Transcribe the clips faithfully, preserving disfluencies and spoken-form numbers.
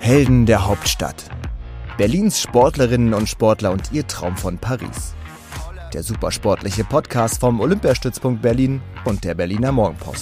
Helden der Hauptstadt. Berlins Sportlerinnen und Sportler und ihr Traum von Paris. Der supersportliche Podcast vom Olympiastützpunkt Berlin und der Berliner Morgenpost.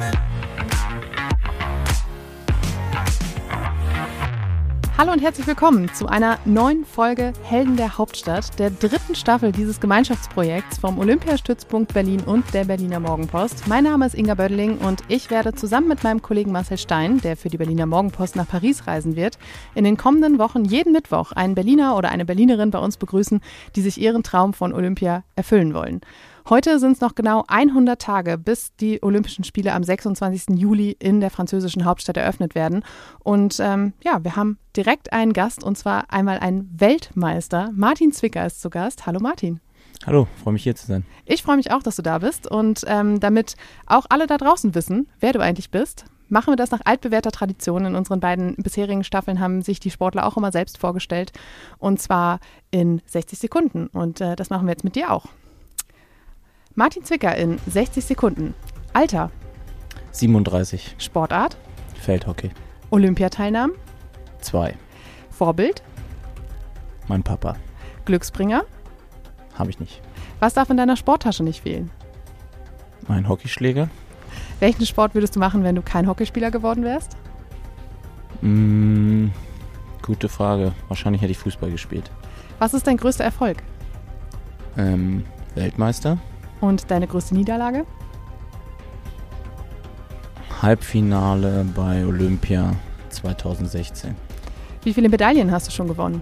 Hallo und herzlich willkommen zu einer neuen Folge Helden der Hauptstadt, der dritten Staffel dieses Gemeinschaftsprojekts vom Olympiastützpunkt Berlin und der Berliner Morgenpost. Mein Name ist Inga Bödeling und ich werde zusammen mit meinem Kollegen Marcel Stein, der für die Berliner Morgenpost nach Paris reisen wird, in den kommenden Wochen jeden Mittwoch einen Berliner oder eine Berlinerin bei uns begrüßen, die sich ihren Traum von Olympia erfüllen wollen. Heute sind es noch genau hundert Tage, bis die Olympischen Spiele am sechsundzwanzigsten Juli in der französischen Hauptstadt eröffnet werden. Und ähm, ja, wir haben direkt einen Gast, und zwar einmal einen Weltmeister. Martin Zwicker ist zu Gast. Hallo Martin. Hallo, freue mich hier zu sein. Ich freue mich auch, dass du da bist. Und ähm, damit auch alle da draußen wissen, wer du eigentlich bist, machen wir das nach altbewährter Tradition. In unseren beiden bisherigen Staffeln haben sich die Sportler auch immer selbst vorgestellt. Und zwar in sechzig Sekunden. Und äh, das machen wir jetzt mit dir auch. Martin Zwicker in sechzig Sekunden. Alter? siebenunddreißig. Sportart? Feldhockey. Olympiateilnahmen? Zwei. Vorbild? Mein Papa. Glücksbringer? Habe ich nicht. Was darf in deiner Sporttasche nicht fehlen? Mein Hockeyschläger. Welchen Sport würdest du machen, wenn du kein Hockeyspieler geworden wärst? Mm, gute Frage. Wahrscheinlich hätte ich Fußball gespielt. Was ist dein größter Erfolg? Ähm, Weltmeister. Und deine größte Niederlage? Halbfinale bei Olympia zweitausendsechzehn. Wie viele Medaillen hast du schon gewonnen?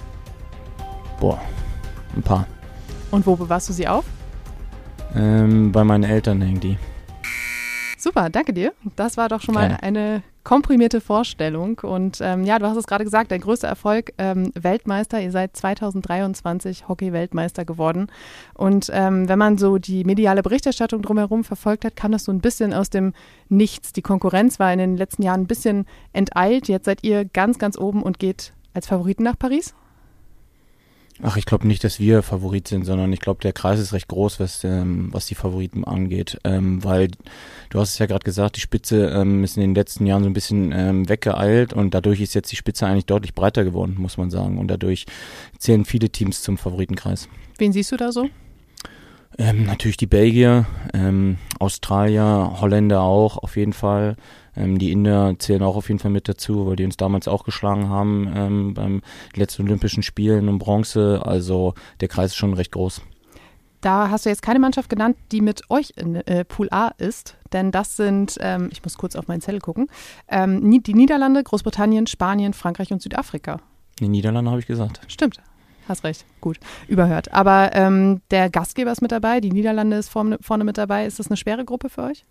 Boah, ein paar. Und wo bewahrst du sie auf? Ähm, bei meinen Eltern hängen die. Super, danke dir. Das war doch schon mal Gerne. eine komprimierte Vorstellung. Und ähm, ja, du hast es gerade gesagt, dein größter Erfolg, ähm, Weltmeister. Ihr seid zweitausenddreiundzwanzig Hockey-Weltmeister geworden. Und ähm, wenn man so die mediale Berichterstattung drumherum verfolgt hat, kam das so ein bisschen aus dem Nichts. Die Konkurrenz war in den letzten Jahren ein bisschen enteilt. Jetzt seid ihr ganz, ganz oben und geht als Favoriten nach Paris. Ach, ich glaube nicht, dass wir Favorit sind, sondern ich glaube, der Kreis ist recht groß, was ähm, was die Favoriten angeht, ähm, weil du hast es ja gerade gesagt, die Spitze ähm, ist in den letzten Jahren so ein bisschen ähm, weggeeilt und dadurch ist jetzt die Spitze eigentlich deutlich breiter geworden, muss man sagen, und dadurch zählen viele Teams zum Favoritenkreis. Wen siehst du da so? Ähm, natürlich die Belgier, ähm, Australier, Holländer auch auf jeden Fall. Ähm, die Inder zählen auch auf jeden Fall mit dazu, weil die uns damals auch geschlagen haben ähm, beim letzten Olympischen Spielen um Bronze. Also der Kreis ist schon recht groß. Da hast du jetzt keine Mannschaft genannt, die mit euch in äh, Pool A ist, denn das sind, ähm, ich muss kurz auf meinen Zettel gucken, ähm, die Niederlande, Großbritannien, Spanien, Frankreich und Südafrika. Die Niederlande habe ich gesagt. Stimmt. Hast recht, gut, überhört. Aber ähm, der Gastgeber ist mit dabei, die Niederlande ist vorne, vorne mit dabei. Ist das eine schwere Gruppe für euch?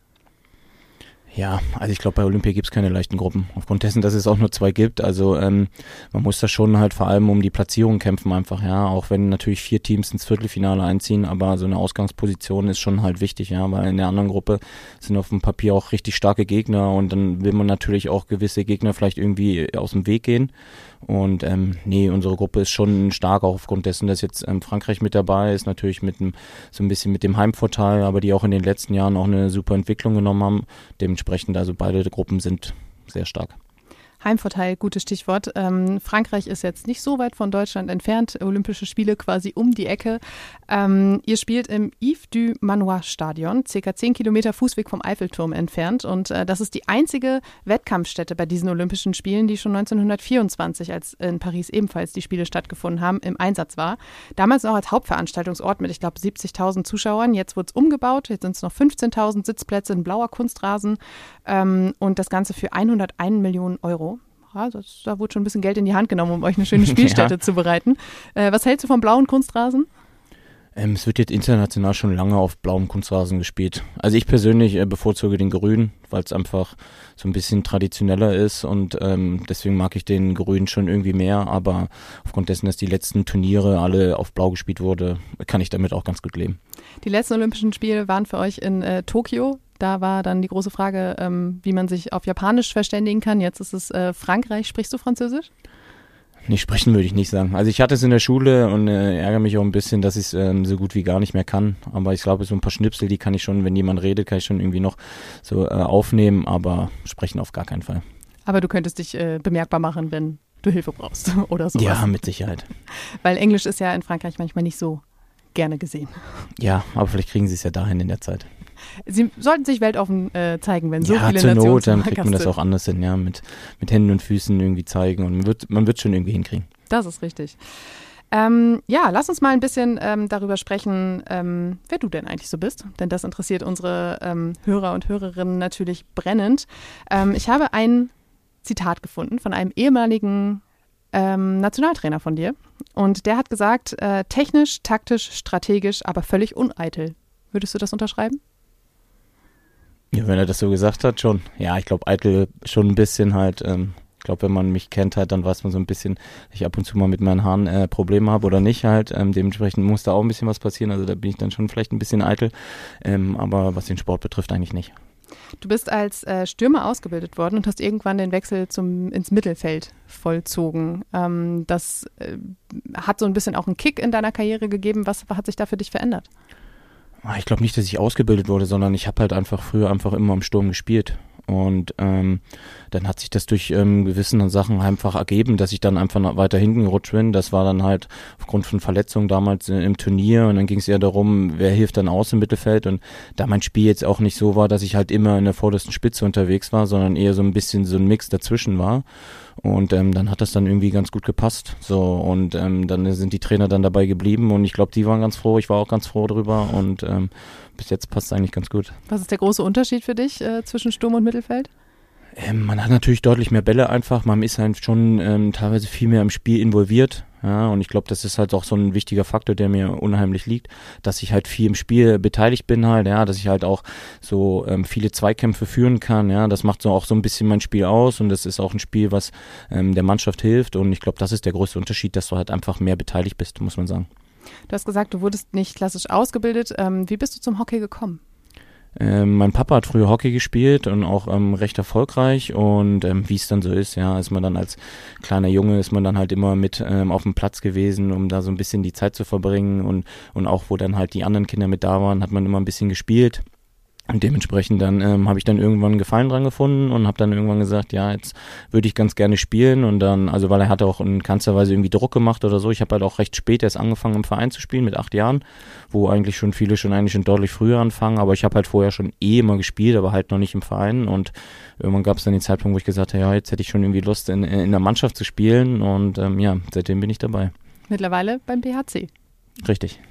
Ja, also ich glaube, bei Olympia gibt es keine leichten Gruppen. Aufgrund dessen, dass es auch nur zwei gibt. Also ähm, man muss da schon halt vor allem um die Platzierung kämpfen einfach, ja. Auch wenn natürlich vier Teams ins Viertelfinale einziehen, aber so eine Ausgangsposition ist schon halt wichtig, ja. Weil in der anderen Gruppe sind auf dem Papier auch richtig starke Gegner und dann will man natürlich auch gewisse Gegner vielleicht irgendwie aus dem Weg gehen. Und ähm, nee, unsere Gruppe ist schon stark, auch aufgrund dessen, dass jetzt ähm, Frankreich mit dabei ist, natürlich mit dem, so ein bisschen mit dem Heimvorteil, aber die auch in den letzten Jahren auch eine super Entwicklung genommen haben. Dementsprechend, also beide Gruppen sind sehr stark. Heimvorteil, gutes Stichwort. Ähm, Frankreich ist jetzt nicht so weit von Deutschland entfernt, Olympische Spiele quasi um die Ecke. Ähm, ihr spielt im Yves du Manoir Stadion, circa zehn Kilometer Fußweg vom Eiffelturm entfernt, und äh, das ist die einzige Wettkampfstätte bei diesen Olympischen Spielen, die schon neunzehnhundertvierundzwanzig, als in Paris ebenfalls die Spiele stattgefunden haben, im Einsatz war. Damals noch als Hauptveranstaltungsort mit, ich glaube, siebzigtausend Zuschauern. Jetzt wurde es umgebaut, jetzt sind es noch fünfzehntausend Sitzplätze in blauer Kunstrasen ähm, und das Ganze für hunderteins Millionen Euro. Ja, das, da wurde schon ein bisschen Geld in die Hand genommen, um euch eine schöne Spielstätte ja. zu bereiten. Äh, was hältst du vom blauen Kunstrasen? Ähm, es wird jetzt international schon lange auf blauem Kunstrasen gespielt. Also ich persönlich äh, bevorzuge den grünen, weil es einfach so ein bisschen traditioneller ist und ähm, deswegen mag ich den grünen schon irgendwie mehr. Aber aufgrund dessen, dass die letzten Turniere alle auf blau gespielt wurde, kann ich damit auch ganz gut leben. Die letzten Olympischen Spiele waren für euch in äh, Tokio. Da war dann die große Frage, ähm, wie man sich auf Japanisch verständigen kann. Jetzt ist es äh, Frankreich. Sprichst du Französisch? Nicht sprechen würde ich nicht sagen. Also ich hatte es in der Schule und äh, ärgere mich auch ein bisschen, dass ich es ähm, so gut wie gar nicht mehr kann. Aber ich glaube, so ein paar Schnipsel, die kann ich schon, wenn jemand redet, kann ich schon irgendwie noch so äh, aufnehmen, aber sprechen auf gar keinen Fall. Aber du könntest dich äh, bemerkbar machen, wenn du Hilfe brauchst oder sowas. Ja, mit Sicherheit. Weil Englisch ist ja in Frankreich manchmal nicht so gerne gesehen. Ja, aber vielleicht kriegen sie es ja dahin in der Zeit. Sie sollten sich weltoffen äh, zeigen, wenn so ja, viele zur Nationen Not, dann zum kriegt man das Gast auch anders hin, ja, mit, mit Händen und Füßen irgendwie zeigen und man wird man wird schon irgendwie hinkriegen. Das ist richtig. Ähm, ja, lass uns mal ein bisschen ähm, darüber sprechen, ähm, wer du denn eigentlich so bist, denn das interessiert unsere ähm, Hörer und Hörerinnen natürlich brennend. Ähm, ich habe ein Zitat gefunden von einem ehemaligen ähm, Nationaltrainer von dir und der hat gesagt, äh, technisch, taktisch, strategisch, aber völlig uneitel. Würdest du das unterschreiben? Ja, wenn er das so gesagt hat, schon. Ja, ich glaube, eitel schon ein bisschen halt. Ähm, ich glaube, wenn man mich kennt halt, dann weiß man so ein bisschen, dass ich ab und zu mal mit meinen Haaren äh, Probleme habe oder nicht halt. Ähm, dementsprechend muss da auch ein bisschen was passieren. Also da bin ich dann schon vielleicht ein bisschen eitel. Ähm, aber was den Sport betrifft, eigentlich nicht. Du bist als äh, Stürmer ausgebildet worden und hast irgendwann den Wechsel zum, ins Mittelfeld vollzogen. Ähm, das äh, hat so ein bisschen auch einen Kick in deiner Karriere gegeben. Was hat sich da für dich verändert? Ich glaube nicht, dass ich ausgebildet wurde, sondern ich habe halt einfach früher einfach immer im Sturm gespielt. Und ähm, dann hat sich das durch ähm, gewisse Sachen einfach ergeben, dass ich dann einfach noch weiter hinten gerutscht bin. Das war dann halt aufgrund von Verletzungen damals äh, im Turnier und dann ging es eher darum, wer hilft dann aus im Mittelfeld. Und da mein Spiel jetzt auch nicht so war, dass ich halt immer in der vordersten Spitze unterwegs war, sondern eher so ein bisschen so ein Mix dazwischen war. Und ähm, dann hat das dann irgendwie ganz gut gepasst. So und ähm, dann sind die Trainer dann dabei geblieben und ich glaube, die waren ganz froh. Ich war auch ganz froh drüber und ähm, bis jetzt passt es eigentlich ganz gut. Was ist der große Unterschied für dich äh, zwischen Sturm und Mittelfeld? Ähm, man hat natürlich deutlich mehr Bälle einfach. Man ist halt schon ähm, teilweise viel mehr im Spiel involviert. Ja, und ich glaube, das ist halt auch so ein wichtiger Faktor, der mir unheimlich liegt, dass ich halt viel im Spiel beteiligt bin halt, ja, dass ich halt auch so ähm, viele Zweikämpfe führen kann, ja, das macht so auch so ein bisschen mein Spiel aus und das ist auch ein Spiel, was ähm, der Mannschaft hilft und ich glaube, das ist der größte Unterschied, dass du halt einfach mehr beteiligt bist, muss man sagen. Du hast gesagt, du wurdest nicht klassisch ausgebildet. Ähm, wie bist du zum Hockey gekommen? Ähm, mein Papa hat früher Hockey gespielt und auch ähm, recht erfolgreich und ähm, wie es dann so ist, ja, ist man dann als kleiner Junge, ist man dann halt immer mit ähm, auf dem Platz gewesen, um da so ein bisschen die Zeit zu verbringen und, und auch wo dann halt die anderen Kinder mit da waren, hat man immer ein bisschen gespielt. Und dementsprechend dann ähm, habe ich dann irgendwann einen Gefallen dran gefunden und habe dann irgendwann gesagt, ja, jetzt würde ich ganz gerne spielen und dann, also weil er hatte auch in keinster Weise irgendwie Druck gemacht oder so. Ich habe halt auch recht spät erst angefangen im Verein zu spielen, mit acht Jahren, wo eigentlich schon viele schon eigentlich schon deutlich früher anfangen, aber ich habe halt vorher schon eh immer gespielt, aber halt noch nicht im Verein und irgendwann gab es dann den Zeitpunkt, wo ich gesagt habe, ja, jetzt hätte ich schon irgendwie Lust in, in der Mannschaft zu spielen und ähm, ja, seitdem bin ich dabei. Mittlerweile beim B H C. Richtig.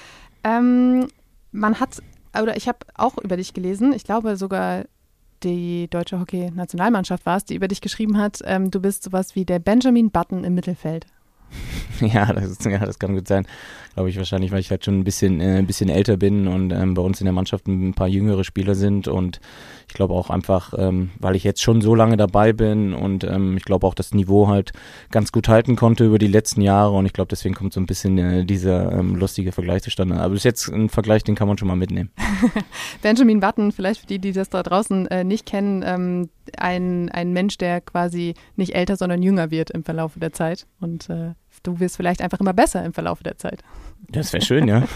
Ähm, man hat Oder ich habe auch über dich gelesen, ich glaube sogar die deutsche Hockey-Nationalmannschaft war es, die über dich geschrieben hat, ähm, du bist sowas wie der Benjamin Button im Mittelfeld. Ja, das ist, ja, das kann gut sein. Glaube ich wahrscheinlich, weil ich halt schon ein bisschen, äh, ein bisschen älter bin und ähm, bei uns in der Mannschaft ein paar jüngere Spieler sind und ich glaube auch einfach, ähm, weil ich jetzt schon so lange dabei bin und ähm, ich glaube auch das Niveau halt ganz gut halten konnte über die letzten Jahre und ich glaube deswegen kommt so ein bisschen äh, dieser ähm, lustige Vergleich zustande. Aber bis jetzt ein Vergleich, den kann man schon mal mitnehmen. Benjamin Button, vielleicht für die, die das da draußen äh, nicht kennen, ähm, ein, ein Mensch, der quasi nicht älter, sondern jünger wird im Verlauf der Zeit und äh, du wirst vielleicht einfach immer besser im Verlauf der Zeit. Das wäre schön, ja.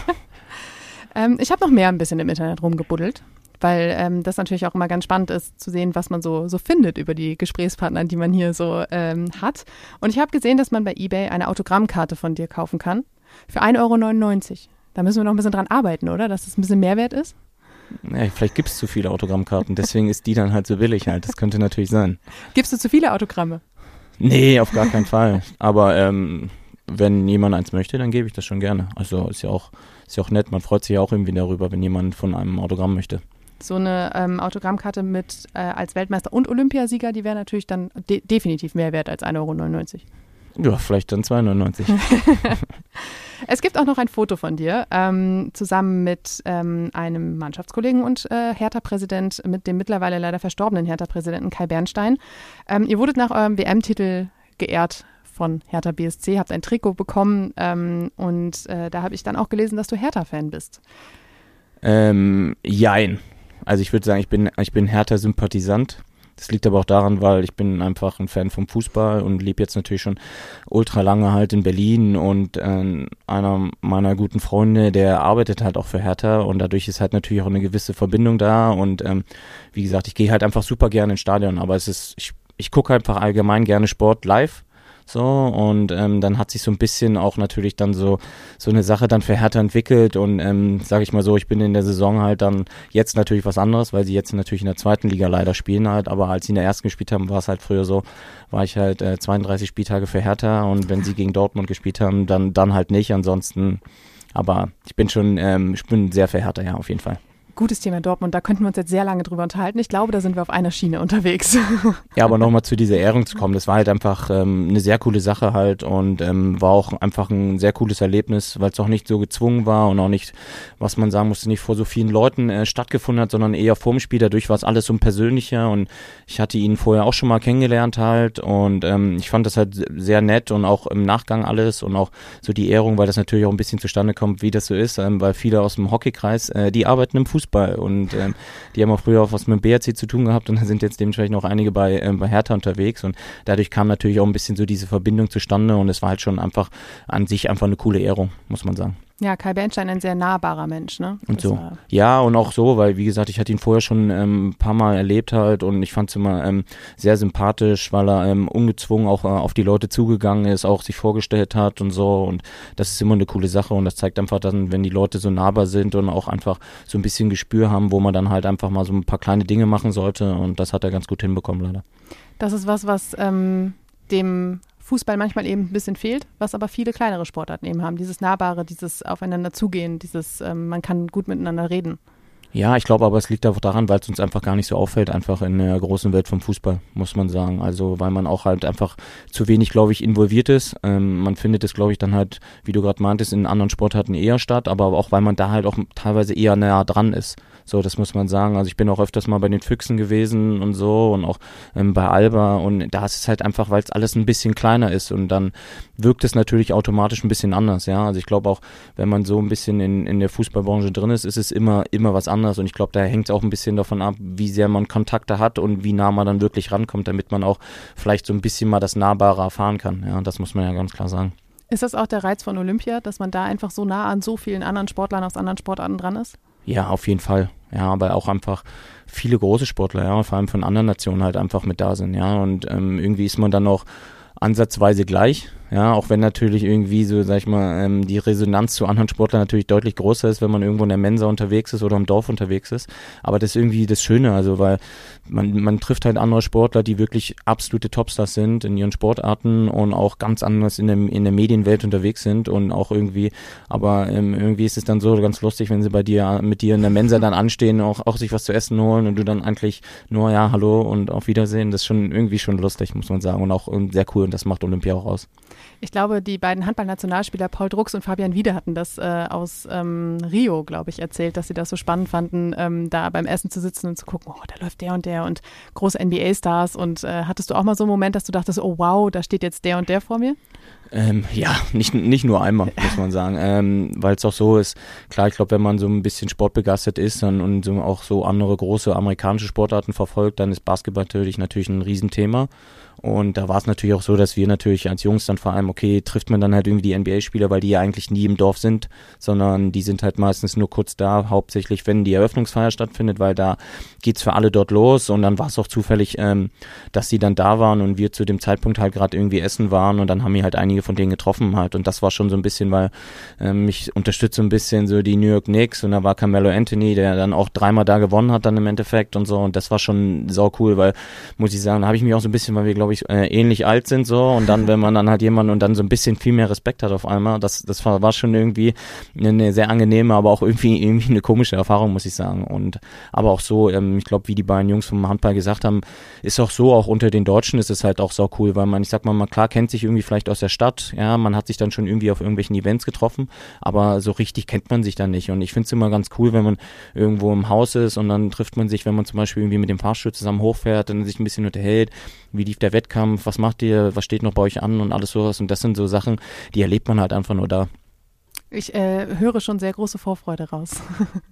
ähm, ich habe noch mehr ein bisschen im Internet rumgebuddelt, weil ähm, das natürlich auch immer ganz spannend ist, zu sehen, was man so, so findet über die Gesprächspartner, die man hier so ähm, hat. Und ich habe gesehen, dass man bei eBay eine Autogrammkarte von dir kaufen kann für ein Euro neunundneunzig. Da müssen wir noch ein bisschen dran arbeiten, oder? Dass das ein bisschen Mehrwert ist? Ja, vielleicht gibt es zu viele Autogrammkarten, deswegen ist die dann halt so billig halt. Das könnte natürlich sein. Gibst du zu viele Autogramme? Nee, auf gar keinen Fall. Aber ähm, wenn jemand eins möchte, dann gebe ich das schon gerne. Also ist ja auch, ist ja auch nett. Man freut sich ja auch irgendwie darüber, wenn jemand von einem Autogramm möchte. So eine ähm, Autogrammkarte mit äh, als Weltmeister und Olympiasieger, die wäre natürlich dann de- definitiv mehr wert als ein Euro neunundneunzig. Ja, vielleicht dann zwei Euro neunundneunzig. Es gibt auch noch ein Foto von dir, ähm, zusammen mit ähm, einem Mannschaftskollegen und äh, Hertha-Präsident, mit dem mittlerweile leider verstorbenen Hertha-Präsidenten Kai Bernstein. Ähm, ihr wurdet nach eurem W M-Titel geehrt von Hertha B S C, habt ein Trikot bekommen ähm, und äh, da habe ich dann auch gelesen, dass du Hertha-Fan bist. Ähm, jein. Also ich würde sagen, ich bin, ich bin Hertha-Sympathisant. Das liegt aber auch daran, weil ich bin einfach ein Fan vom Fußball und lebe jetzt natürlich schon ultra lange halt in Berlin und äh, einer meiner guten Freunde, der arbeitet halt auch für Hertha und dadurch ist halt natürlich auch eine gewisse Verbindung da und ähm, wie gesagt, ich gehe halt einfach super gerne ins Stadion, aber es ist, ich ich gucke einfach allgemein gerne Sport live. So, und ähm, dann hat sich so ein bisschen auch natürlich dann so so eine Sache dann für Hertha entwickelt und ähm, sage ich mal so, ich bin in der Saison halt dann jetzt natürlich was anderes, weil sie jetzt natürlich in der zweiten Liga leider spielen halt, aber als sie in der ersten gespielt haben, war es halt früher so, war ich halt äh, zweiunddreißig Spieltage für Hertha und wenn sie gegen Dortmund gespielt haben, dann dann halt nicht, ansonsten, aber ich bin schon, ähm, ich bin sehr für Hertha, ja, auf jeden Fall. Gutes Thema Dortmund, da könnten wir uns jetzt sehr lange drüber unterhalten. Ich glaube, da sind wir auf einer Schiene unterwegs. Ja, aber nochmal zu dieser Ehrung zu kommen, das war halt einfach ähm, eine sehr coole Sache halt und ähm, war auch einfach ein sehr cooles Erlebnis, weil es auch nicht so gezwungen war und auch nicht, was man sagen musste, nicht vor so vielen Leuten äh, stattgefunden hat, sondern eher vorm Spiel. Dadurch war es alles so ein persönlicher und ich hatte ihn vorher auch schon mal kennengelernt halt und ähm, ich fand das halt sehr nett und auch im Nachgang alles und auch so die Ehrung, weil das natürlich auch ein bisschen zustande kommt, wie das so ist, ähm, weil viele aus dem Hockeykreis, äh, die arbeiten im Fußball. Und ähm, die haben auch früher auch was mit dem B R C zu tun gehabt und da sind jetzt dementsprechend auch einige bei, ähm, bei Hertha unterwegs und dadurch kam natürlich auch ein bisschen so diese Verbindung zustande und es war halt schon einfach an sich einfach eine coole Ehrung, muss man sagen. Ja, Kai Bernstein, ein sehr nahbarer Mensch, ne? Und das so. Ja, und auch so, weil wie gesagt, ich hatte ihn vorher schon ähm, ein paar Mal erlebt halt und ich fand es immer ähm, sehr sympathisch, weil er ähm, ungezwungen auch äh, auf die Leute zugegangen ist, auch sich vorgestellt hat und so und das ist immer eine coole Sache und das zeigt einfach dann, wenn die Leute so nahbar sind und auch einfach so ein bisschen Gespür haben, wo man dann halt einfach mal so ein paar kleine Dinge machen sollte und das hat er ganz gut hinbekommen leider. Das ist was, was ähm, dem Fußball manchmal eben ein bisschen fehlt, was aber viele kleinere Sportarten eben haben. Dieses Nahbare, dieses Aufeinander zugehen, dieses ähm, man kann gut miteinander reden. Ja, ich glaube aber, es liegt einfach daran, weil es uns einfach gar nicht so auffällt, einfach in der großen Welt vom Fußball, muss man sagen. Also weil man auch halt einfach zu wenig, glaube ich, involviert ist. Ähm, man findet es, glaube ich, dann halt, wie du gerade meintest, in anderen Sportarten eher statt, aber auch, weil man da halt auch teilweise eher näher dran ist. So, das muss man sagen. Also ich bin auch öfters mal bei den Füchsen gewesen und so und auch ähm, bei Alba und da ist es halt einfach, weil es alles ein bisschen kleiner ist und dann wirkt es natürlich automatisch ein bisschen anders, ja. Also ich glaube auch, wenn man so ein bisschen in, in der Fußballbranche drin ist, ist es immer, immer was anderes und ich glaube, da hängt es auch ein bisschen davon ab, wie sehr man Kontakte hat und wie nah man dann wirklich rankommt, damit man auch vielleicht so ein bisschen mal das Nahbare erfahren kann, ja. Das muss man ja ganz klar sagen. Ist das auch der Reiz von Olympia, dass man da einfach so nah an so vielen anderen Sportlern aus anderen Sportarten dran ist? Ja, auf jeden Fall. Ja, aber auch einfach viele große Sportler, ja, vor allem von anderen Nationen halt einfach mit da sind, ja. Und ähm, irgendwie ist man dann auch ansatzweise gleich, ja, auch wenn natürlich irgendwie so, sag ich mal, ähm, die Resonanz zu anderen Sportlern natürlich deutlich größer ist, wenn man irgendwo in der Mensa unterwegs ist oder im Dorf unterwegs ist, aber das ist irgendwie das Schöne, also weil man man trifft halt andere Sportler, die wirklich absolute Topstars sind in ihren Sportarten und auch ganz anders in der, in der Medienwelt unterwegs sind und auch irgendwie, aber ähm, irgendwie ist es dann so ganz lustig, wenn sie bei dir, mit dir in der Mensa dann anstehen, auch, auch sich was zu essen holen und du dann eigentlich nur, ja, hallo und auf Wiedersehen, das ist schon irgendwie schon lustig, muss man sagen und auch ähm, sehr cool und das macht Olympia auch aus. Ich glaube, die beiden Handballnationalspieler Paul Drucks und Fabian Wiede hatten das äh, aus ähm, Rio, glaube ich, erzählt, dass sie das so spannend fanden, ähm, da beim Essen zu sitzen und zu gucken, oh, da läuft der und der und große N B A-Stars. Und äh, hattest du auch mal so einen Moment, dass du dachtest, oh wow, da steht jetzt der und der vor mir? Ähm, ja, nicht, nicht nur einmal, muss man sagen, ähm, weil es auch so ist, klar, ich glaube, wenn man so ein bisschen sportbegeistert ist dann, und so auch so andere große amerikanische Sportarten verfolgt, dann ist Basketball natürlich, natürlich ein Riesenthema. Und da war es natürlich auch so, dass wir natürlich als Jungs dann vor allem, okay, trifft man dann halt irgendwie die N B A-Spieler, weil die ja eigentlich nie im Dorf sind, sondern die sind halt meistens nur kurz da, hauptsächlich wenn die Eröffnungsfeier stattfindet, weil da geht's für alle dort los und dann war es auch zufällig, ähm, dass sie dann da waren und wir zu dem Zeitpunkt halt gerade irgendwie essen waren und dann haben wir halt einige von denen getroffen halt und das war schon so ein bisschen, weil ähm, mich unterstützt so ein bisschen so die New York Knicks und da war Carmelo Anthony, der dann auch dreimal da gewonnen hat dann im Endeffekt und so und das war schon sau cool, weil, muss ich sagen, da habe ich mich auch so ein bisschen, weil wir glaube ich äh, ähnlich alt sind so und dann, wenn man dann halt jemanden und dann so ein bisschen viel mehr Respekt hat auf einmal, das das war, war schon irgendwie eine sehr angenehme, aber auch irgendwie irgendwie eine komische Erfahrung, muss ich sagen und aber auch so, ähm, ich glaube, wie die beiden Jungs vom Handball gesagt haben, ist auch so, auch unter den Deutschen ist es halt auch sau cool, weil man, ich sag mal, man klar kennt sich irgendwie vielleicht aus der Stadt, ja, man hat sich dann schon irgendwie auf irgendwelchen Events getroffen, aber so richtig kennt man sich dann nicht und ich finde es immer ganz cool, wenn man irgendwo im Haus ist und dann trifft man sich, wenn man zum Beispiel irgendwie mit dem Fahrstuhl zusammen hochfährt, dann sich ein bisschen unterhält, wie lief der Wettkampf, was macht ihr, was steht noch bei euch an und alles sowas und das sind so Sachen, die erlebt man halt einfach nur da. Ich äh, höre schon sehr große Vorfreude raus.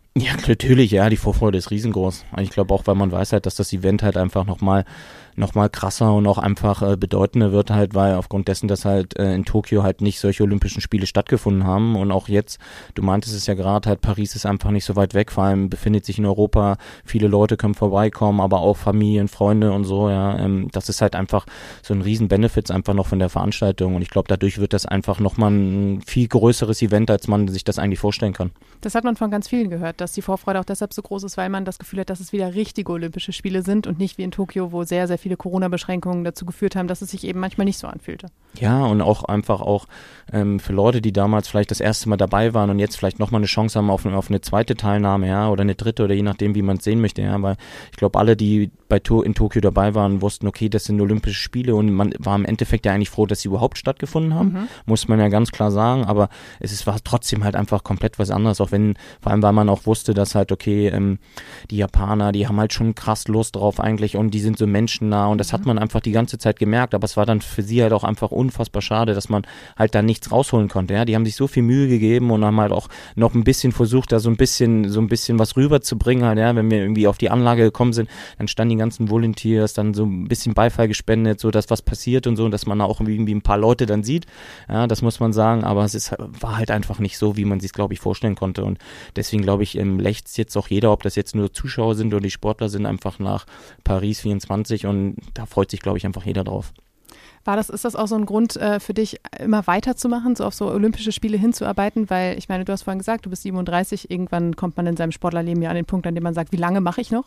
Ja, natürlich, ja, die Vorfreude ist riesengroß. Ich glaube auch, weil man weiß halt, dass das Event halt einfach nochmal noch mal krasser und auch einfach äh, bedeutender wird halt, weil aufgrund dessen, dass halt äh, in Tokio halt nicht solche Olympischen Spiele stattgefunden haben und auch jetzt, du meintest es ja gerade, halt Paris ist einfach nicht so weit weg, vor allem befindet sich in Europa, viele Leute können vorbeikommen, aber auch Familien, Freunde und so, ja, ähm, das ist halt einfach so ein riesen Benefits einfach noch von der Veranstaltung und ich glaube, dadurch wird das einfach nochmal ein viel größeres Event, als man sich das eigentlich vorstellen kann. Das hat man von ganz vielen gehört, dass die Vorfreude auch deshalb so groß ist, weil man das Gefühl hat, dass es wieder richtige Olympische Spiele sind und nicht wie in Tokio, wo sehr, sehr viele Corona-Beschränkungen dazu geführt haben, dass es sich eben manchmal nicht so anfühlte. Ja, und auch einfach auch ähm, für Leute, die damals vielleicht das erste Mal dabei waren und jetzt vielleicht nochmal eine Chance haben auf, auf eine zweite Teilnahme, ja, oder eine dritte oder je nachdem, wie man es sehen möchte, ja, weil ich glaube, alle, die bei to- in Tokio dabei waren, wussten, okay, das sind Olympische Spiele und man war im Endeffekt ja eigentlich froh, dass sie überhaupt stattgefunden haben, mhm. muss man ja ganz klar sagen, aber es ist, war trotzdem halt einfach komplett was anderes, auch wenn, vor allem, weil man auch wusste, dass halt, okay, ähm, die Japaner, die haben halt schon krass Lust drauf eigentlich und die sind so menschennah und das mhm. hat man einfach die ganze Zeit gemerkt, aber es war dann für sie halt auch einfach unfassbar schade, dass man halt da nichts rausholen konnte, ja, die haben sich so viel Mühe gegeben und haben halt auch noch ein bisschen versucht, da so ein bisschen, so ein bisschen was rüberzubringen halt, ja, wenn wir irgendwie auf die Anlage gekommen sind, dann standen die ganzen Volunteers, dann so ein bisschen Beifall gespendet, so dass was passiert und so, und dass man auch irgendwie ein paar Leute dann sieht, ja, das muss man sagen, aber es ist, war halt einfach nicht so, wie man sich, glaube ich, vorstellen konnte und deswegen, glaube ich, ähm, lächzt jetzt auch jeder, ob das jetzt nur Zuschauer sind oder die Sportler sind, einfach nach Paris vierundzwanzig und da freut sich, glaube ich, einfach jeder drauf. War das, ist das auch so ein Grund äh, für dich, immer weiterzumachen, so auf so Olympische Spiele hinzuarbeiten? Weil ich meine, du hast vorhin gesagt, du bist siebenunddreißig, irgendwann kommt man in seinem Sportlerleben ja an den Punkt, an dem man sagt, wie lange mache ich noch?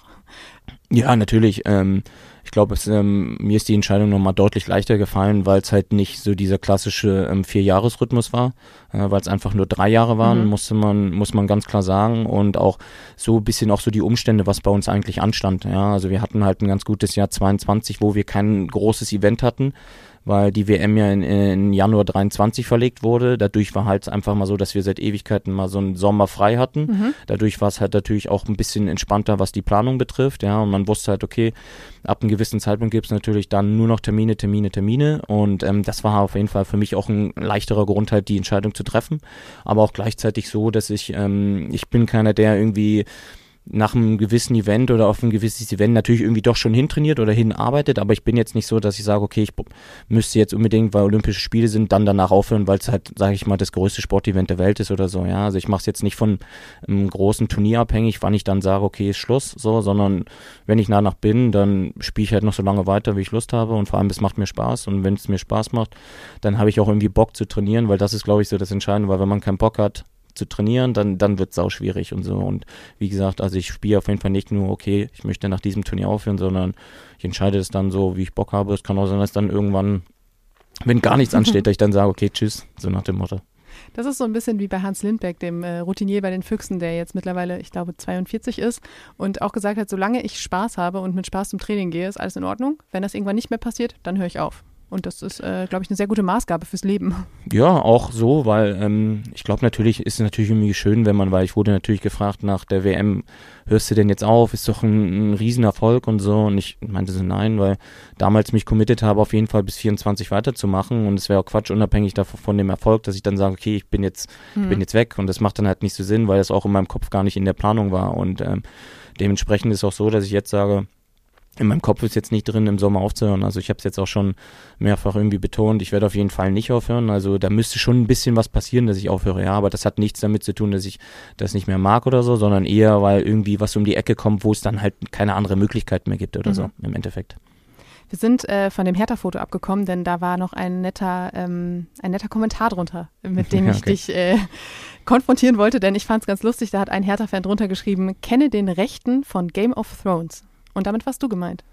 Ja, natürlich. Ähm, ich glaube, ähm, mir ist die Entscheidung nochmal deutlich leichter gefallen, weil es halt nicht so dieser klassische ähm, Vier-Jahres-Rhythmus war, äh, weil es einfach nur drei Jahre waren, mhm. musste man, muss man ganz klar sagen, und auch so ein bisschen auch so die Umstände, was bei uns eigentlich anstand. Ja, also wir hatten halt ein ganz gutes Jahr zweiundzwanzig, wo wir kein großes Event hatten, weil die W M ja in, in Januar dreiundzwanzig verlegt wurde. Dadurch war halt einfach mal so, dass wir seit Ewigkeiten mal so einen Sommer frei hatten. Mhm. Dadurch war es halt natürlich auch ein bisschen entspannter, was die Planung betrifft. Ja, und man wusste halt, okay, ab einem gewissen Zeitpunkt gibt es natürlich dann nur noch Termine, Termine, Termine. Und ähm, das war auf jeden Fall für mich auch ein leichterer Grund, halt die Entscheidung zu treffen. Aber auch gleichzeitig so, dass ich, ähm, ich bin keiner, der irgendwie nach einem gewissen Event oder auf ein gewisses Event natürlich irgendwie doch schon hintrainiert oder hinarbeitet, aber ich bin jetzt nicht so, dass ich sage, okay, ich müsste jetzt unbedingt, weil Olympische Spiele sind, dann danach aufhören, weil es halt, sage ich mal, das größte Sportevent der Welt ist oder so, ja, also ich mache es jetzt nicht von einem großen Turnier abhängig, wann ich dann sage, okay, ist Schluss, so, sondern wenn ich danach bin, dann spiele ich halt noch so lange weiter, wie ich Lust habe, und vor allem, es macht mir Spaß, und wenn es mir Spaß macht, dann habe ich auch irgendwie Bock zu trainieren, weil das ist, glaube ich, so das Entscheidende, weil wenn man keinen Bock hat zu trainieren, dann, dann wird es sau schwierig und so. Und wie gesagt, also ich spiele auf jeden Fall nicht nur, okay, ich möchte nach diesem Turnier aufhören, sondern ich entscheide es dann so, wie ich Bock habe. Es kann auch sein, dass dann irgendwann, wenn gar nichts ansteht, dass ich dann sage, okay, tschüss, so nach dem Motto. Das ist so ein bisschen wie bei Hans Lindbeck, dem äh, Routinier bei den Füchsen, der jetzt mittlerweile, ich glaube, zweiundvierzig ist und auch gesagt hat, solange ich Spaß habe und mit Spaß zum Training gehe, ist alles in Ordnung. Wenn das irgendwann nicht mehr passiert, dann höre ich auf. Und das ist, äh, glaube ich, eine sehr gute Maßgabe fürs Leben. Ja, auch so, weil ähm, ich glaube natürlich, ist es natürlich irgendwie schön, wenn man, weil ich wurde natürlich gefragt nach der W M, hörst du denn jetzt auf, ist doch ein, ein Riesenerfolg und so, und ich meinte so, nein, weil damals mich committed habe, auf jeden Fall bis vierundzwanzig weiterzumachen, und es wäre auch Quatsch, unabhängig davon von dem Erfolg, dass ich dann sage, okay, ich bin jetzt, mhm. ich bin jetzt weg, und das macht dann halt nicht so Sinn, weil das auch in meinem Kopf gar nicht in der Planung war, und ähm, dementsprechend ist es auch so, dass ich jetzt sage, in meinem Kopf ist jetzt nicht drin, im Sommer aufzuhören. Also ich habe es jetzt auch schon mehrfach irgendwie betont, ich werde auf jeden Fall nicht aufhören. Also da müsste schon ein bisschen was passieren, dass ich aufhöre. Ja, aber das hat nichts damit zu tun, dass ich das nicht mehr mag oder so, sondern eher, weil irgendwie was um die Ecke kommt, wo es dann halt keine andere Möglichkeit mehr gibt oder mhm. so im Endeffekt. Wir sind äh, von dem Hertha-Foto abgekommen, denn da war noch ein netter, ähm, ein netter Kommentar drunter, mit dem ich okay. dich äh, konfrontieren wollte, denn ich fand es ganz lustig, da hat ein Hertha-Fan drunter geschrieben, kenne den Rechten von Game of Thrones. Und damit warst du gemeint.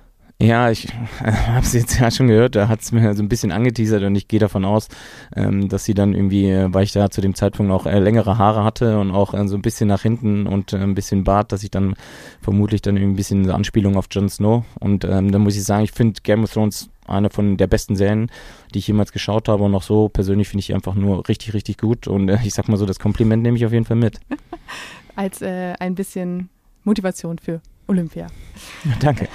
Ja, ich äh, habe es jetzt ja schon gehört, da hat es mir so ein bisschen angeteasert, und ich gehe davon aus, ähm, dass sie dann irgendwie, äh, weil ich da zu dem Zeitpunkt auch äh, längere Haare hatte und auch äh, so ein bisschen nach hinten und äh, ein bisschen Bart, dass ich dann vermutlich dann irgendwie ein bisschen eine Anspielung auf Jon Snow, und ähm, dann muss ich sagen, ich finde Game of Thrones eine von der besten Serien, die ich jemals geschaut habe, und auch so persönlich finde ich einfach nur richtig, richtig gut, und äh, ich sag mal so, das Kompliment nehme ich auf jeden Fall mit. Als äh, ein bisschen Motivation für Olympia. Ja, danke.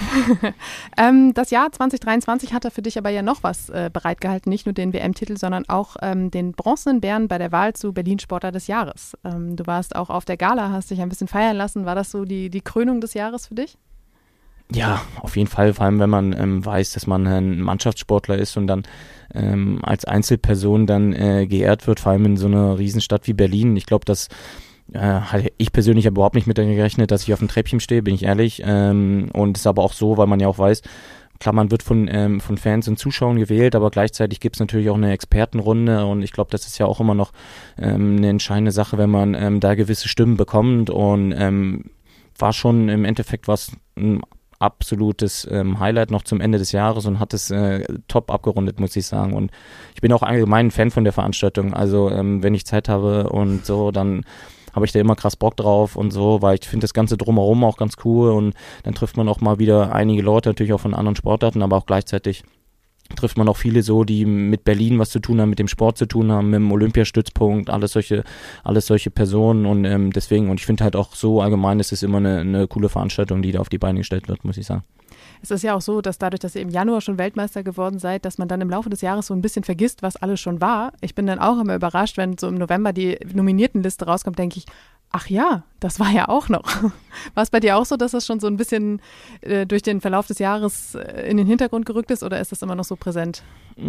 ähm, das Jahr zwanzig dreiundzwanzig hatte für dich aber ja noch was äh, bereitgehalten, nicht nur den W M-Titel, sondern auch ähm, den Bronzenen Bären bei der Wahl zu Berlin Sportler des Jahres. Ähm, du warst auch auf der Gala, hast dich ein bisschen feiern lassen. War das so die, die Krönung des Jahres für dich? Ja, auf jeden Fall, vor allem wenn man ähm, weiß, dass man ein Mannschaftssportler ist und dann ähm, als Einzelperson dann äh, geehrt wird, vor allem in so einer Riesenstadt wie Berlin. Ich glaube, dass Äh, ich persönlich habe überhaupt nicht mit gerechnet, dass ich auf dem Treppchen stehe, bin ich ehrlich. Ähm, und es ist aber auch so, weil man ja auch weiß, klar, man wird von, ähm, von Fans und Zuschauern gewählt, aber gleichzeitig gibt es natürlich auch eine Expertenrunde und ich glaube, das ist ja auch immer noch ähm, eine entscheidende Sache, wenn man ähm, da gewisse Stimmen bekommt und ähm, war schon im Endeffekt was ein absolutes ähm, Highlight noch zum Ende des Jahres und hat es äh, top abgerundet, muss ich sagen. Und ich bin auch allgemein ein Fan von der Veranstaltung. Also ähm, wenn ich Zeit habe und so, dann habe ich da immer krass Bock drauf und so, weil ich finde das Ganze drumherum auch ganz cool und dann trifft man auch mal wieder einige Leute, natürlich auch von anderen Sportarten, aber auch gleichzeitig trifft man auch viele so, die mit Berlin was zu tun haben, mit dem Sport zu tun haben, mit dem Olympiastützpunkt, alles solche, alles solche Personen und ähm, deswegen, und ich finde halt auch so allgemein, ist es immer eine, eine coole Veranstaltung, die da auf die Beine gestellt wird, muss ich sagen. Es ist ja auch so, dass dadurch, dass ihr im Januar schon Weltmeister geworden seid, dass man dann im Laufe des Jahres so ein bisschen vergisst, was alles schon war. Ich bin dann auch immer überrascht, wenn so im November die Nominiertenliste rauskommt, denke ich, ach ja, das war ja auch noch. War es bei dir auch so, dass das schon so ein bisschen äh, durch den Verlauf des Jahres äh, in den Hintergrund gerückt ist oder ist das immer noch so präsent?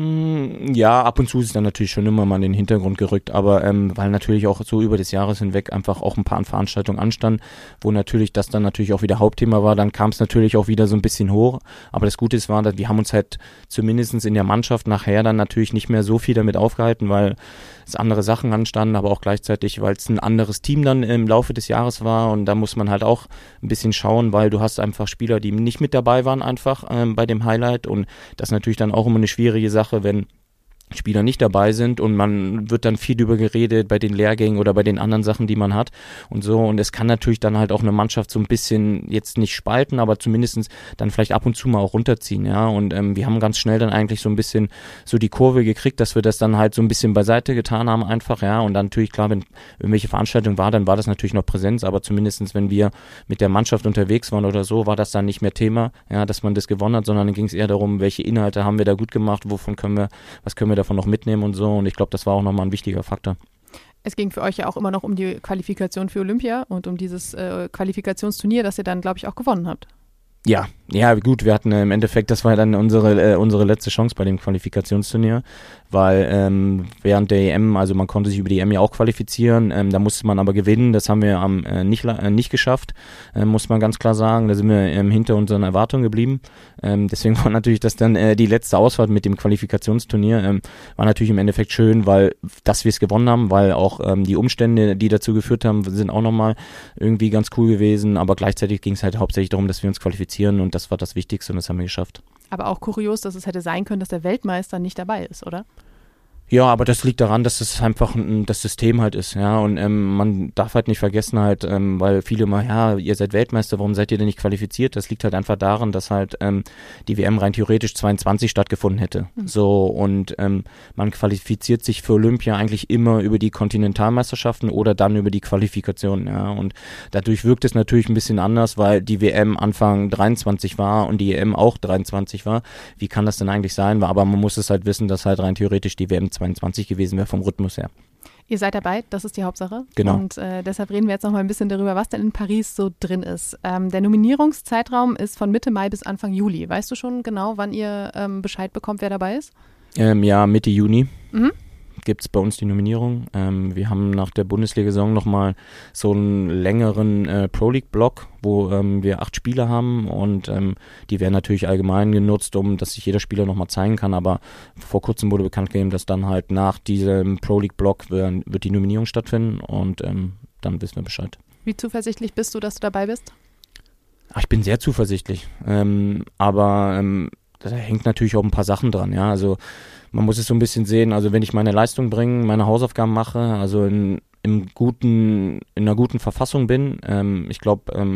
Ja, ab und zu ist es dann natürlich schon immer mal in den Hintergrund gerückt, aber ähm, weil natürlich auch so über das Jahres hinweg einfach auch ein paar Veranstaltungen anstanden, wo natürlich das dann natürlich auch wieder Hauptthema war, dann kam es natürlich auch wieder so ein bisschen hoch, aber das Gute ist war, dass wir haben uns halt zumindest in der Mannschaft nachher dann natürlich nicht mehr so viel damit aufgehalten, weil es andere Sachen anstanden, aber auch gleichzeitig, weil es ein anderes Team dann im Laufe des Jahres war und da muss man halt auch ein bisschen schauen, weil du hast einfach Spieler, die nicht mit dabei waren einfach ähm, bei dem Highlight und das ist natürlich dann auch immer eine schwierige Sache, wenn Spieler nicht dabei sind und man wird dann viel drüber geredet bei den Lehrgängen oder bei den anderen Sachen, die man hat und so und es kann natürlich dann halt auch eine Mannschaft so ein bisschen jetzt nicht spalten, aber zumindest dann vielleicht ab und zu mal auch runterziehen, ja und ähm, wir haben ganz schnell dann eigentlich so ein bisschen so die Kurve gekriegt, dass wir das dann halt so ein bisschen beiseite getan haben einfach, ja und dann natürlich klar, wenn irgendwelche Veranstaltungen war, dann war das natürlich noch Präsenz, aber zumindest wenn wir mit der Mannschaft unterwegs waren oder so, war das dann nicht mehr Thema, ja, dass man das gewonnen hat, sondern dann ging es eher darum, welche Inhalte haben wir da gut gemacht, wovon können wir, was können wir davon noch mitnehmen und so und ich glaube, das war auch nochmal ein wichtiger Faktor. Es ging für euch ja auch immer noch um die Qualifikation für Olympia und um dieses äh, Qualifikationsturnier, das ihr dann, glaube ich, auch gewonnen habt. Ja, ja gut, wir hatten äh, im Endeffekt, das war dann unsere äh, unsere letzte Chance bei dem Qualifikationsturnier, weil ähm, während der E M, also man konnte sich über die E M ja auch qualifizieren, ähm, da musste man aber gewinnen, das haben wir am äh, nicht äh, nicht geschafft, äh, muss man ganz klar sagen, da sind wir ähm, hinter unseren Erwartungen geblieben, ähm, deswegen war natürlich das dann äh, die letzte Ausfahrt mit dem Qualifikationsturnier, ähm, war natürlich im Endeffekt schön, weil, dass wir es gewonnen haben, weil auch ähm, die Umstände, die dazu geführt haben, sind auch nochmal irgendwie ganz cool gewesen, aber gleichzeitig ging es halt hauptsächlich darum, dass wir uns qualifizieren und das war das Wichtigste und das haben wir geschafft. Aber auch kurios, dass es hätte sein können, dass der Weltmeister nicht dabei ist, oder? Ja, aber das liegt daran, dass es einfach ein, das System halt ist, ja, und ähm, man darf halt nicht vergessen halt, ähm, weil viele immer, ja, ihr seid Weltmeister, warum seid ihr denn nicht qualifiziert? Das liegt halt einfach daran, dass halt ähm, die W M rein theoretisch zweiundzwanzig stattgefunden hätte, mhm. so, und ähm, man qualifiziert sich für Olympia eigentlich immer über die Kontinentalmeisterschaften oder dann über die Qualifikation, ja, und dadurch wirkt es natürlich ein bisschen anders, weil die W M Anfang dreiundzwanzig war und die E M auch dreiundzwanzig war. Wie kann das denn eigentlich sein? Aber man muss es halt wissen, dass halt rein theoretisch die W M zweiundzwanzig gewesen wäre vom Rhythmus her. Ihr seid dabei, das ist die Hauptsache. Genau. Und äh, deshalb reden wir jetzt noch mal ein bisschen darüber, was denn in Paris so drin ist. Ähm, der Nominierungszeitraum ist von Mitte Mai bis Anfang Juli. Weißt du schon genau, wann ihr ähm, Bescheid bekommt, wer dabei ist? Ähm, ja, Mitte Juni. Mhm. Gibt es bei uns die Nominierung. Ähm, wir haben nach der Bundesliga-Saison nochmal so einen längeren äh, Pro-League-Block, wo ähm, wir acht Spieler haben und ähm, die werden natürlich allgemein genutzt, um dass sich jeder Spieler nochmal zeigen kann, aber vor kurzem wurde bekannt gegeben, dass dann halt nach diesem Pro-League-Block wird, wird die Nominierung stattfinden und ähm, dann wissen wir Bescheid. Wie zuversichtlich bist du, dass du dabei bist? Ach, ich bin sehr zuversichtlich, ähm, aber ähm, da hängt natürlich auch ein paar Sachen dran, ja, also man muss es so ein bisschen sehen, also wenn ich meine Leistung bringe, meine Hausaufgaben mache, also in, im guten, in einer guten Verfassung bin, ähm, ich glaube, ähm,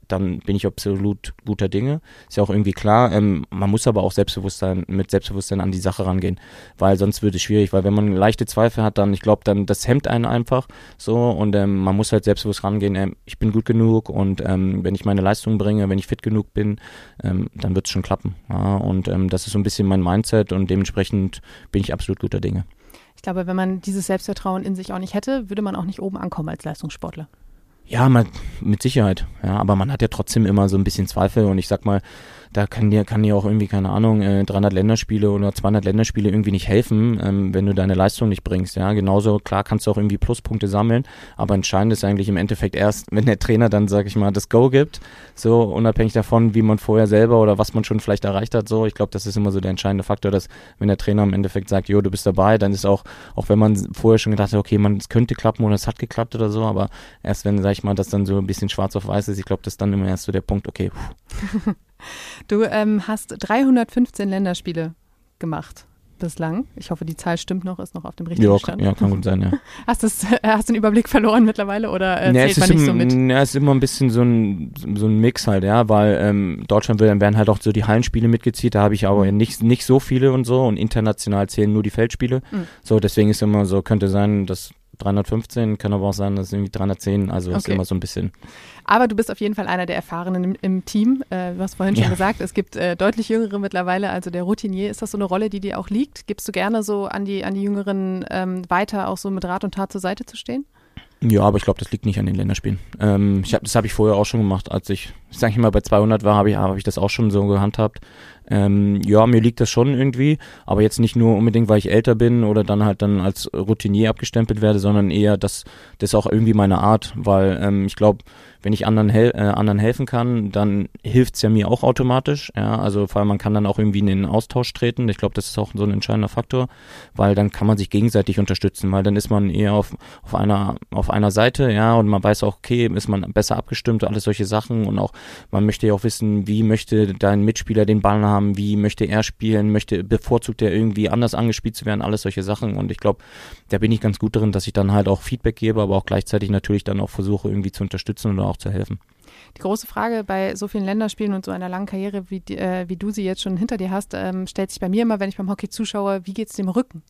dann bin ich absolut guter Dinge. Ist ja auch irgendwie klar. Ähm, man muss aber auch Selbstbewusstsein, mit Selbstbewusstsein an die Sache rangehen, weil sonst wird es schwierig, weil wenn man leichte Zweifel hat, dann, ich glaube, dann das hemmt einen einfach so und ähm, man muss halt selbstbewusst rangehen. Ähm, ich bin gut genug und ähm, wenn ich meine Leistung bringe, wenn ich fit genug bin, ähm, dann wird es schon klappen. Ja? Und ähm, das ist so ein bisschen mein Mindset und dementsprechend bin ich absolut guter Dinge. Ich glaube, wenn man dieses Selbstvertrauen in sich auch nicht hätte, würde man auch nicht oben ankommen als Leistungssportler. Ja, man, mit Sicherheit. Ja, aber man hat ja trotzdem immer so ein bisschen Zweifel und ich sag mal, da kann dir, kann dir auch irgendwie, keine Ahnung, äh, dreihundert Länderspiele oder zweihundert Länderspiele irgendwie nicht helfen, ähm, wenn du deine Leistung nicht bringst. Ja, genauso, klar kannst du auch irgendwie Pluspunkte sammeln, aber entscheidend ist eigentlich im Endeffekt erst, wenn der Trainer dann, sag ich mal, das Go gibt, so unabhängig davon, wie man vorher selber oder was man schon vielleicht erreicht hat, so, ich glaube, das ist immer so der entscheidende Faktor, dass wenn der Trainer im Endeffekt sagt, jo, du bist dabei, dann ist auch, auch wenn man vorher schon gedacht hat, okay, man, es könnte klappen oder es hat geklappt oder so, aber erst wenn, sag ich mal, das dann so ein bisschen schwarz auf weiß ist, ich glaube, das ist dann immer erst so der Punkt, okay, puh. Du ähm, hast dreihundertfünfzehn Länderspiele gemacht bislang. Ich hoffe, die Zahl stimmt noch, ist noch auf dem richtigen ja, Stand. Ja, kann gut sein, ja. Hast, das, äh, hast du den Überblick verloren mittlerweile oder äh, ja, zählt man nicht im, so mit? Ja, es ist immer ein bisschen so ein, so ein Mix halt, ja, weil ähm, Deutschland will, dann werden halt auch so die Hallenspiele mitgezählt, da habe ich aber nicht, nicht so viele und so und international zählen nur die Feldspiele. Mhm. So, deswegen ist immer so, könnte sein, dass dreihundertfünfzehn, kann aber auch sein, dass irgendwie dreihundertzehn, also okay. Ist immer so ein bisschen. Aber du bist auf jeden Fall einer der Erfahrenen im, im Team. Äh, du hast vorhin schon ja. gesagt, es gibt äh, deutlich Jüngere mittlerweile, also der Routinier. Ist das so eine Rolle, die dir auch liegt? Gibst du gerne so an die, an die Jüngeren ähm, weiter, auch so mit Rat und Tat zur Seite zu stehen? Ja, aber ich glaube, das liegt nicht an den Länderspielen. Ähm, ich hab, das habe ich vorher auch schon gemacht, als ich, sag ich mal, bei zweihundert war, habe ich, hab ich das auch schon so gehandhabt. Ähm, ja, mir liegt das schon irgendwie, aber jetzt nicht nur unbedingt, weil ich älter bin oder dann halt dann als Routinier abgestempelt werde, sondern eher, dass das ist auch irgendwie meine Art, weil ähm, ich glaube, wenn ich anderen, hel- äh, anderen helfen kann, dann hilft's ja mir auch automatisch, ja, also vor allem man kann dann auch irgendwie in den Austausch treten, ich glaube, das ist auch so ein entscheidender Faktor, weil dann kann man sich gegenseitig unterstützen, weil dann ist man eher auf, auf einer, auf einer Seite, ja, und man weiß auch, okay, ist man besser abgestimmt, alles solche Sachen und auch, man möchte ja auch wissen, wie möchte dein Mitspieler den Ball haben, wie möchte er spielen, möchte, bevorzugt er irgendwie anders angespielt zu werden, alles solche Sachen und ich glaube, da bin ich ganz gut drin, dass ich dann halt auch Feedback gebe, aber auch gleichzeitig natürlich dann auch versuche, irgendwie zu unterstützen oder auch zu helfen. Die große Frage bei so vielen Länderspielen und so einer langen Karriere, wie, die, äh, wie du sie jetzt schon hinter dir hast, ähm, stellt sich bei mir immer, wenn ich beim Hockey zuschaue, wie geht's dem Rücken?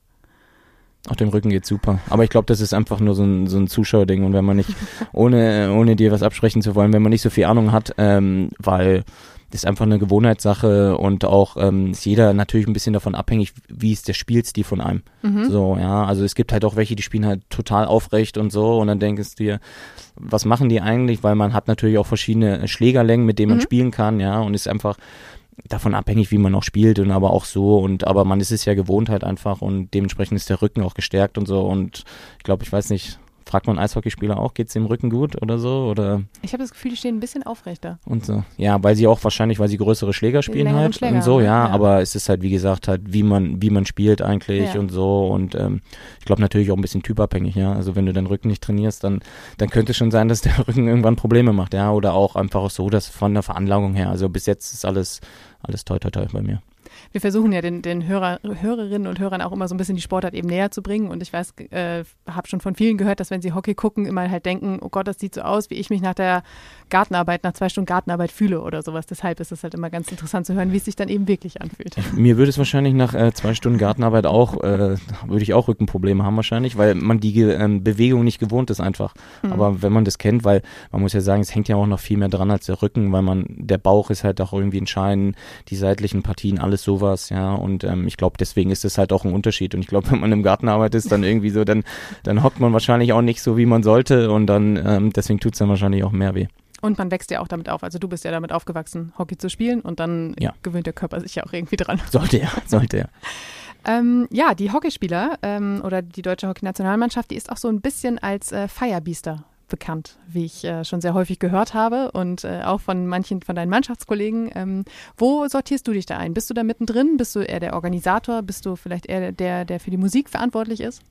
Auch dem Rücken geht's super. Aber ich glaube, das ist einfach nur so ein, so ein Zuschauerding und wenn man nicht, ohne, ohne dir was absprechen zu wollen, wenn man nicht so viel Ahnung hat, ähm, weil das ist einfach eine Gewohnheitssache und auch ähm, ist jeder natürlich ein bisschen davon abhängig, wie ist der Spielstil von einem. Mhm. So, ja, also es gibt halt auch welche, die spielen halt total aufrecht und so und dann denkst du dir, was machen die eigentlich? Weil man hat natürlich auch verschiedene Schlägerlängen, mit denen man mhm. spielen kann, ja, und ist einfach davon abhängig, wie man auch spielt und aber auch so und aber man ist es ja gewohnt halt einfach und dementsprechend ist der Rücken auch gestärkt und so und ich glaube, ich weiß nicht, fragt man Eishockeyspieler auch, geht's dem Rücken gut oder so? Oder? Ich habe das Gefühl, die stehen ein bisschen aufrechter. Und so. Ja, weil sie auch wahrscheinlich, weil sie größere Schläger spielen halt Schläger, und so, ja, ja, aber es ist halt, wie gesagt, halt, wie man, wie man spielt eigentlich ja. und so und ähm, ich glaube natürlich auch ein bisschen typabhängig, ja, also wenn du deinen Rücken nicht trainierst, dann, dann könnte es schon sein, dass der Rücken irgendwann Probleme macht, ja, oder auch einfach so, dass von der Veranlagung her, also bis jetzt ist alles, alles toi toi toi bei mir. Wir versuchen ja den, den Hörer, Hörerinnen und Hörern auch immer so ein bisschen die Sportart eben näher zu bringen und ich weiß, äh, habe schon von vielen gehört, dass wenn sie Hockey gucken, immer halt denken, oh Gott, das sieht so aus, wie ich mich nach der Gartenarbeit, nach zwei Stunden Gartenarbeit fühle oder sowas. Deshalb ist es halt immer ganz interessant zu hören, wie es sich dann eben wirklich anfühlt. Mir würde es wahrscheinlich nach äh, zwei Stunden Gartenarbeit auch, äh, würde ich auch Rückenprobleme haben wahrscheinlich, weil man die ähm, Bewegung nicht gewohnt ist einfach. Mhm. Aber wenn man das kennt, weil man muss ja sagen, es hängt ja auch noch viel mehr dran als der Rücken, weil man, der Bauch ist halt auch irgendwie entscheidend, die seitlichen Partien, alles sowas, ja, und ähm, ich glaube, deswegen ist es halt auch ein Unterschied und ich glaube, wenn man im Garten arbeitet, dann irgendwie so, dann, dann hockt man wahrscheinlich auch nicht so, wie man sollte und dann, ähm, deswegen tut es dann wahrscheinlich auch mehr weh. Und man wächst ja auch damit auf, also du bist ja damit aufgewachsen, Hockey zu spielen und dann ja. gewöhnt der Körper sich ja auch irgendwie dran. Sollte er, sollte er. Ähm, ja, die Hockeyspieler ähm, oder die deutsche Hockeynationalmannschaft, die ist auch so ein bisschen als äh, Firebeaster bekannt, wie ich äh, schon sehr häufig gehört habe und äh, auch von manchen von deinen Mannschaftskollegen. Ähm, wo sortierst du dich da ein? Bist du da mittendrin? Bist du eher der Organisator? Bist du vielleicht eher der, der für die Musik verantwortlich ist?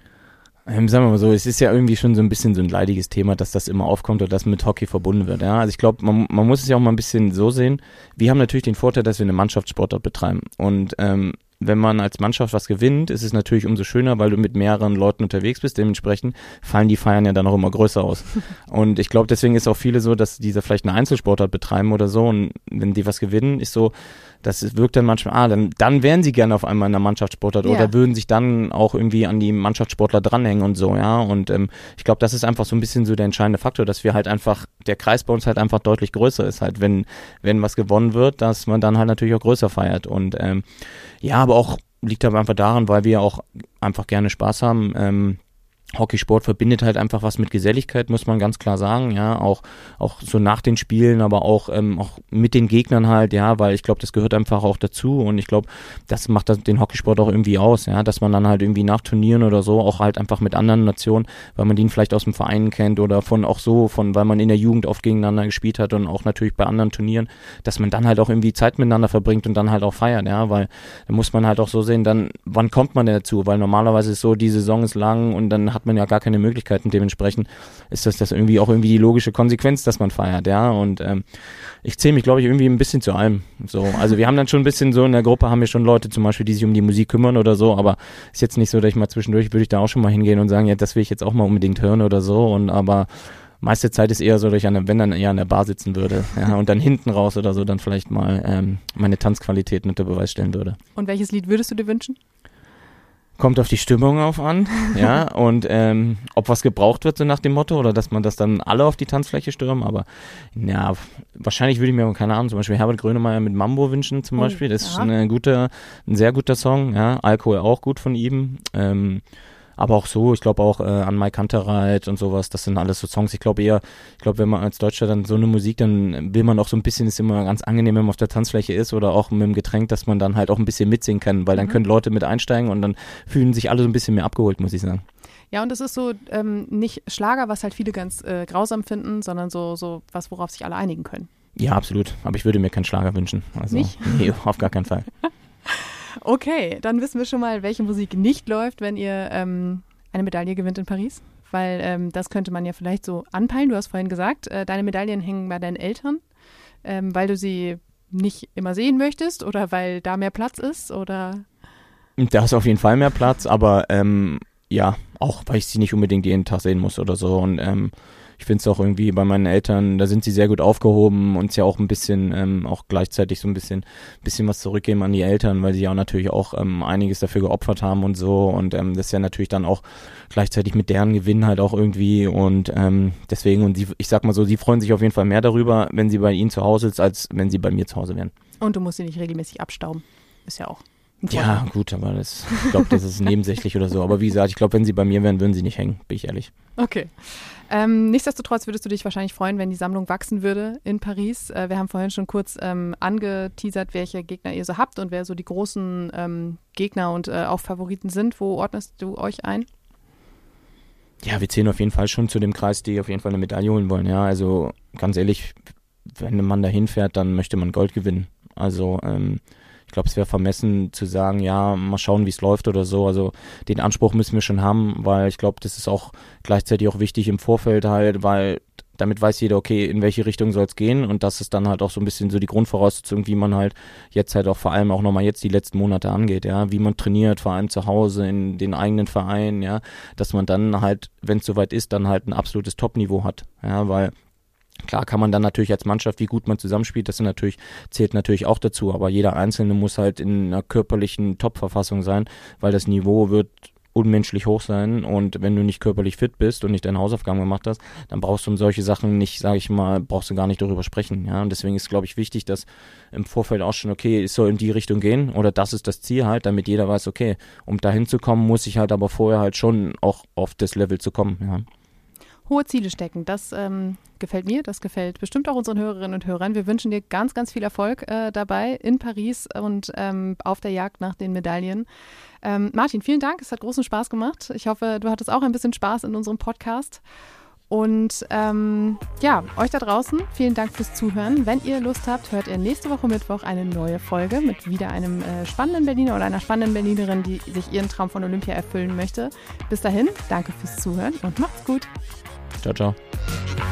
Ähm, sagen wir mal so, es ist ja irgendwie schon so ein bisschen so ein leidiges Thema, dass das immer aufkommt oder das mit Hockey verbunden wird. Ja? Also ich glaube, man, man muss es ja auch mal ein bisschen so sehen. Wir haben natürlich den Vorteil, dass wir eine Mannschaftssportart betreiben und ähm, wenn man als Mannschaft was gewinnt, ist es natürlich umso schöner, weil du mit mehreren Leuten unterwegs bist. Dementsprechend fallen die Feiern ja dann auch immer größer aus. Und ich glaube, deswegen ist auch viele so, dass diese vielleicht eine Einzelsportart betreiben oder so und wenn die was gewinnen, ist so, das wirkt dann manchmal, ah, dann, dann wären sie gerne auf einmal in der Mannschaftssportart ja. oder würden sich dann auch irgendwie an die Mannschaftssportler dranhängen und so, ja. Und ähm, ich glaube, das ist einfach so ein bisschen so der entscheidende Faktor, dass wir halt einfach, der Kreis bei uns halt einfach deutlich größer ist, halt, wenn, wenn was gewonnen wird, dass man dann halt natürlich auch größer feiert. Und ähm, ja, aber auch liegt aber einfach daran, weil wir auch einfach gerne Spaß haben. Ähm, Hockeysport verbindet halt einfach was mit Geselligkeit, muss man ganz klar sagen, ja, auch auch so nach den Spielen, aber auch ähm, auch mit den Gegnern halt, ja, weil ich glaube, das gehört einfach auch dazu und ich glaube, das macht das, den Hockeysport auch irgendwie aus, ja, dass man dann halt irgendwie nach Turnieren oder so auch halt einfach mit anderen Nationen, weil man den vielleicht aus dem Verein kennt oder von auch so, von weil man in der Jugend oft gegeneinander gespielt hat und auch natürlich bei anderen Turnieren, dass man dann halt auch irgendwie Zeit miteinander verbringt und dann halt auch feiert, ja, weil da muss man halt auch so sehen, dann, wann kommt man denn dazu, weil normalerweise ist so, die Saison ist lang und dann hat man ja gar keine Möglichkeiten. Dementsprechend ist das, das irgendwie auch irgendwie die logische Konsequenz, dass man feiert, ja. Und ähm, ich zähle mich, glaube ich, irgendwie ein bisschen zu allem. So, also wir haben dann schon ein bisschen so in der Gruppe haben wir schon Leute zum Beispiel, die sich um die Musik kümmern oder so, aber ist jetzt nicht so, dass ich mal zwischendurch würde ich da auch schon mal hingehen und sagen, ja, das will ich jetzt auch mal unbedingt hören oder so. Und aber meiste Zeit ist eher so, dass ich an der, wenn dann eher an der Bar sitzen würde, ja, und dann hinten raus oder so dann vielleicht mal ähm, meine Tanzqualitäten unter Beweis stellen würde. Und welches Lied würdest du dir wünschen? Kommt auf die Stimmung auf an, ja, und ähm, ob was gebraucht wird, so nach dem Motto, oder dass man das dann alle auf die Tanzfläche stürmen, aber ja, wahrscheinlich würde ich mir, keine Ahnung, zum Beispiel Herbert Grönemeyer mit Mambo wünschen zum Beispiel, das ist ein guter, ein sehr guter Song, ja, Alkohol auch gut von ihm, ähm, aber auch so, ich glaube auch äh, an Mike Kantereit und sowas, das sind alles so Songs, ich glaube eher, ich glaube, wenn man als Deutscher dann so eine Musik, dann will man auch so ein bisschen, ist immer ganz angenehm, wenn man auf der Tanzfläche ist oder auch mit dem Getränk, dass man dann halt auch ein bisschen mitsingen kann, weil dann mhm. können Leute mit einsteigen und dann fühlen sich alle so ein bisschen mehr abgeholt, muss ich sagen. Ja, und es ist so ähm, nicht Schlager, was halt viele ganz äh, grausam finden, sondern so, so was, worauf sich alle einigen können. Ja, absolut, aber ich würde mir keinen Schlager wünschen. Also, nicht? Nee, auf gar keinen Fall. Okay, dann wissen wir schon mal, welche Musik nicht läuft, wenn ihr ähm, eine Medaille gewinnt in Paris, weil ähm, das könnte man ja vielleicht so anpeilen. Du hast vorhin gesagt, äh, deine Medaillen hängen bei deinen Eltern, ähm, weil du sie nicht immer sehen möchtest oder weil da mehr Platz ist oder? Da ist auf jeden Fall mehr Platz, aber ähm, ja, auch weil ich sie nicht unbedingt jeden Tag sehen muss oder so und ähm, ich finde es auch irgendwie bei meinen Eltern, da sind sie sehr gut aufgehoben und ja auch ein bisschen, ähm, auch gleichzeitig so ein bisschen, bisschen was zurückgeben an die Eltern, weil sie ja auch natürlich auch ähm, einiges dafür geopfert haben und so und ähm, das ist ja natürlich dann auch gleichzeitig mit deren Gewinn halt auch irgendwie und ähm, deswegen und sie, ich sag mal so, sie freuen sich auf jeden Fall mehr darüber, wenn sie bei ihnen zu Hause ist, als wenn sie bei mir zu Hause wären. Und du musst sie nicht regelmäßig abstauben, ist ja auch. Ja, gut, aber das, ich glaube, das ist nebensächlich oder so. Aber wie gesagt, ich glaube, wenn sie bei mir wären, würden sie nicht hängen, bin ich ehrlich. Okay. Ähm, nichtsdestotrotz würdest du dich wahrscheinlich freuen, wenn die Sammlung wachsen würde in Paris. Äh, wir haben vorhin schon kurz ähm, angeteasert, welche Gegner ihr so habt und wer so die großen ähm, Gegner und äh, auch Favoriten sind. Wo ordnest du euch ein? Ja, wir zählen auf jeden Fall schon zu dem Kreis, die auf jeden Fall eine Medaille holen wollen. Ja, also ganz ehrlich, wenn man da hinfährt, dann möchte man Gold gewinnen. Also, ähm, ich glaube, es wäre vermessen zu sagen, ja, mal schauen, wie es läuft oder so. Also den Anspruch müssen wir schon haben, weil ich glaube, das ist auch gleichzeitig auch wichtig im Vorfeld halt, weil damit weiß jeder, okay, in welche Richtung soll es gehen und das ist dann halt auch so ein bisschen so die Grundvoraussetzung, wie man halt jetzt halt auch vor allem auch nochmal jetzt die letzten Monate angeht, ja, wie man trainiert, vor allem zu Hause in den eigenen Vereinen, ja, dass man dann halt, wenn es soweit ist, dann halt ein absolutes Top-Niveau hat, ja, weil klar kann man dann natürlich als Mannschaft, wie gut man zusammenspielt, das natürlich, zählt natürlich auch dazu, aber jeder Einzelne muss halt in einer körperlichen Top-Verfassung sein, weil das Niveau wird unmenschlich hoch sein und wenn du nicht körperlich fit bist und nicht deine Hausaufgaben gemacht hast, dann brauchst du um solche Sachen nicht, sage ich mal, brauchst du gar nicht darüber sprechen, ja, und deswegen ist, glaube ich, wichtig, dass im Vorfeld auch schon, okay, es soll in die Richtung gehen oder das ist das Ziel halt, damit jeder weiß, okay, um dahin zu kommen, muss ich halt aber vorher halt schon auch auf das Level zu kommen, ja. Hohe Ziele stecken, das ähm, gefällt mir, das gefällt bestimmt auch unseren Hörerinnen und Hörern. Wir wünschen dir ganz, ganz viel Erfolg äh, dabei in Paris und ähm, auf der Jagd nach den Medaillen. Ähm, Martin, vielen Dank, es hat großen Spaß gemacht. Ich hoffe, du hattest auch ein bisschen Spaß in unserem Podcast. Und ähm, ja, euch da draußen, vielen Dank fürs Zuhören. Wenn ihr Lust habt, hört ihr nächste Woche Mittwoch eine neue Folge mit wieder einem äh, spannenden Berliner oder einer spannenden Berlinerin, die sich ihren Traum von Olympia erfüllen möchte. Bis dahin, danke fürs Zuhören und macht's gut. Ciao, ciao.